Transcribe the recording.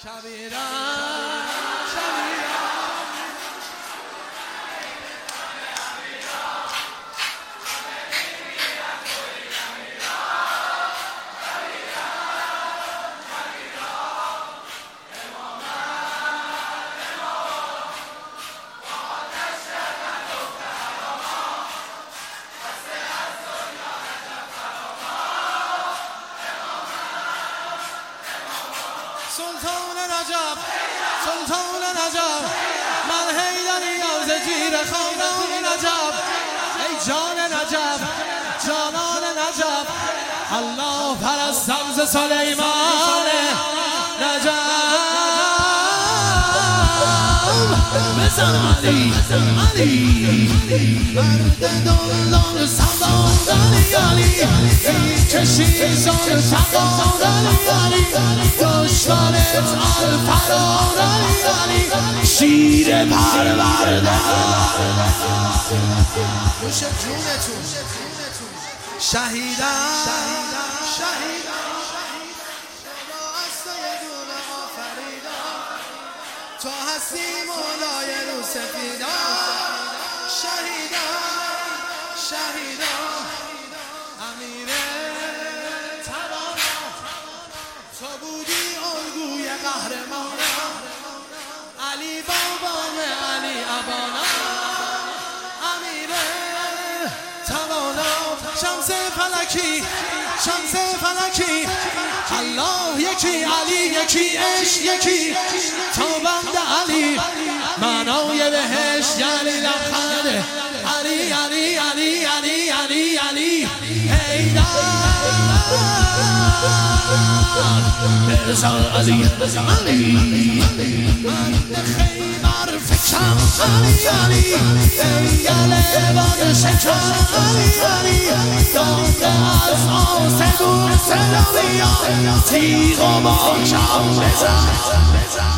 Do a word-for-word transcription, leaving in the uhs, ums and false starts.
سلطان نجف سلطان نجف من حیدری از زیر خاندان نجف ای جان نجف جانان نجف الله پرستم ز سلیمان نجف بزن علی علی مرد دلدار سردار علی علی کشی جان سردار علی دشمنت الفرار علی شیر پروردگار نوش جونتون شهیدم شهیدم خدا است یه دونه آفریدم تو هستی مولای رو سفیدم شهیدم شهیدم امیر توانا تو بودی الگوی قهرمانم علی بابام علی ابانا امیر توانا شمس فلکی شمس فلکی الله یکی علی یکی عشق یکی تا بند علی معنای بهش یعنی لبخند علی علی علی علی علی علی حیدر بزن علی علی من خیمر فکرم علی علی ایگل باد شکرم علی علی داده از آسمون صدا میاد تیغ و محکم بزن